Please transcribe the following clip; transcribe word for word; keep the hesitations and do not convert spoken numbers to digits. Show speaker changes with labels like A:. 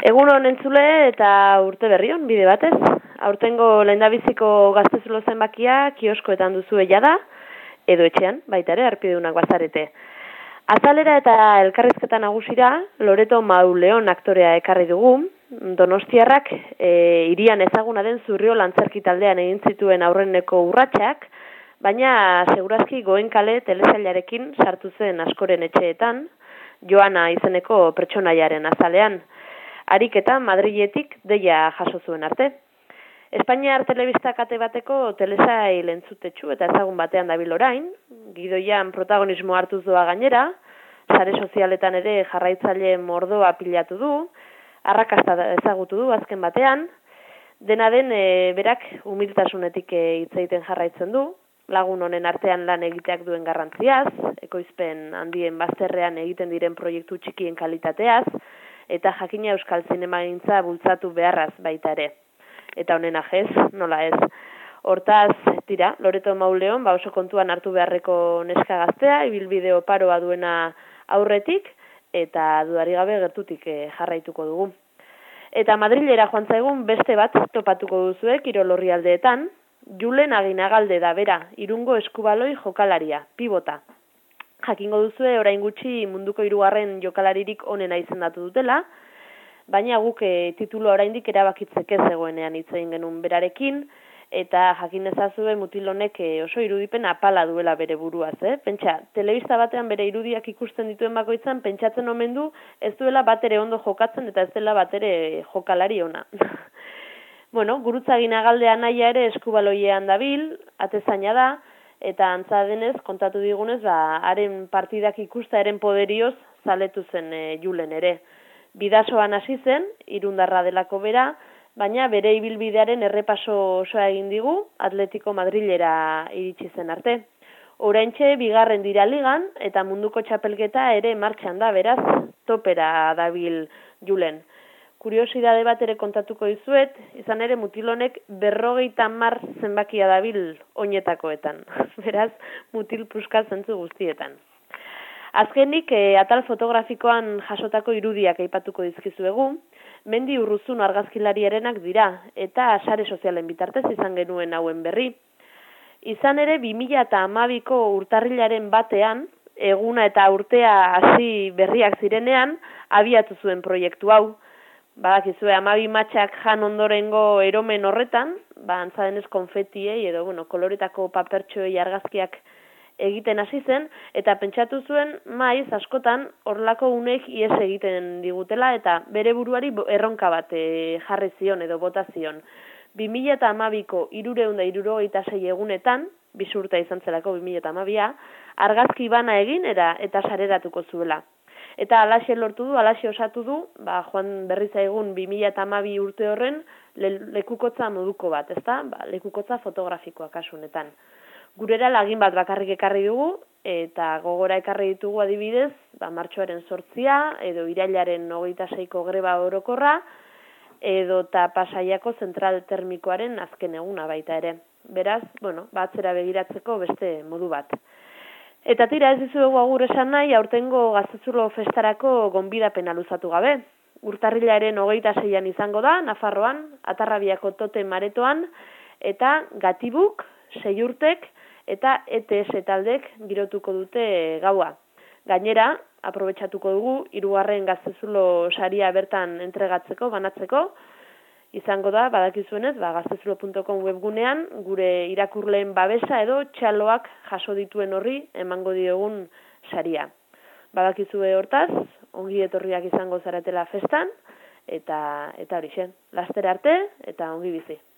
A: Egun honen entzule eta urte berrion, bide batez. Aurtengo lehendabiziko gaztezulo zenbakia kioskoetan duzu da, edo etxean, baita ere, arpideunak bazarete. Azalera eta elkarrizketa nagusira, Loreto Mauleon aktorea ekarri dugu, Donostiarrak e, irian ezaguna den Zurriol antzerki taldean egin zituen aurreneko urratsak, baina segurazki Goenkale telesailarekin sartu zen askoren etxeetan, Joana izeneko pertsonaiaren azalean. Ariketa Madriletik deia jaso zuen arte. Espainiar telebista kate bateko telesail entzutetsu eta ezagun batean dabil orain, gidoian protagonismo hartuz doa gainera, sare sozialetan ere jarraitzaile mordoa pilatu du, arrakasta ezagutu du azken batean, dena den e, berak humiltasunetik e, hitz egiten jarraitzen du, lagun honen artean lan egiteak duen garrantziaz, ekoizpen handien bazterrean egiten diren proiektu txikien kalitateaz, eta jakina euskal zinemagintza bultzatu beharraz baita ere. Eta honen ajez, nola ez. Hortaz, tira, Loreto Mauleon, ba oso kontuan hartu beharreko neska gaztea, ibilbide oparoa duena aurretik, eta dudari gabe gertutik eh, jarraituko dugu. Eta Madrilera joan zaigun beste bat topatuko duzuek Kirol Orrialdeetan, Julen Aginagalde da bera, Irungo eskubaloi jokalaria, pibota. Jakingo duzue orain gutxi munduko hirugarren jokalaririk onena izendatu dutela, baina guk e, titulua oraindik erabakitzek ez zegoenean hitz egin genuen berarekin, eta jakin ezazue mutil honek e, oso irudipen apala duela bere buruaz, eh? Pentsa, telebista batean bere irudiak ikusten dituen bakoitzan, pentsatzen omen du ez duela batere ondo jokatzen eta ez dela batere jokalari ona. Bueno, Gurutza Aginagaldea naia ere eskubaloiean dabil, atezaina da, eta antza denez, kontatu digunez, ba, haren partidak ikusta eren poderioz zaletu zen e, Julen ere. Bidasoan hasi zen, irundarra delako bera, baina bere ibilbidearen errepaso osoa egin digu, Atletico Madrilera iritsi zen arte. Oraintxe bigarren dira ligan, eta munduko txapelketa ere martxan da, beraz, topera dabil Julen. Kuriosidade bat ere kontatuko dizuet, izan ere mutilonek berrogeita hamar zenbakia dabil oinetakoetan. Beraz, mutil puska zentzu guztietan. Azkenik, e, atal fotografikoan jasotako irudiak aipatuko dizkizuegu, Mendi Urruzun argazkilariarenak dira, eta sare sozialen bitartez izan genuen hauen berri. Izan ere, bi mila hamabiko urtarrilaren batean, eguna eta urtea hasi berriak zirenean, abiatu zuen proiektu hau. Badakizue, hamabi matxak jan ondorengo eromen horretan, ba, antza denez konfetiei edo, bueno, koloretako papertxoei argazkiak egiten hasi zen, eta pentsatu zuen maiz askotan horlako unek ies egiten digutela, eta bere buruari erronka bat e, jarri zion edo bota zion. bi mila hamabiko hirureun eta hirurogeita sei egunetan, bisurta izan zelako bi mila hamabia, argazki bana egin era, eta sareratuko zuela. Eta alaxe lortu du, alaxe osatu du, ba, joan berri zaigun bi mila hamabi urte horren le, lekukotza moduko bat, ezta? Ba, lekukotza fotografikoa kasunetan. Gurera lagin bat bakarrik ekarri dugu, eta gogora ekarri ditugu adibidez, ba, martxoaren sortzia, edo irailaren hogeita seiko greba orokorra, edo ta Pasaiako zentral termikoaren azken eguna baita ere. Beraz, bueno, batzera begiratzeko beste modu bat. Eta tira ez dizuegu agur esan nahi, aurtengo gaztezulo festarako gonbidapena luzatu gabe. Urtarrilaren hogeita seian izango da, Nafarroan, Atarrabiako totem aretoan, eta Gatibuk, Seiurtek eta E T S taldek girotuko dute gaua. Gainera, aprobetxatuko dugu, hirugarren gaztezulo saria bertan entregatzeko, banatzeko, izango da, badakizuenez, ba, gaztezulo puntu com webgunean, gure irakurleen babesa edo txaloak jaso dituen horri emango diogun saria. Badakizue hortaz, ongi etorriak izango zaretela festan, eta, eta horixe, laster arte eta ongi bizi.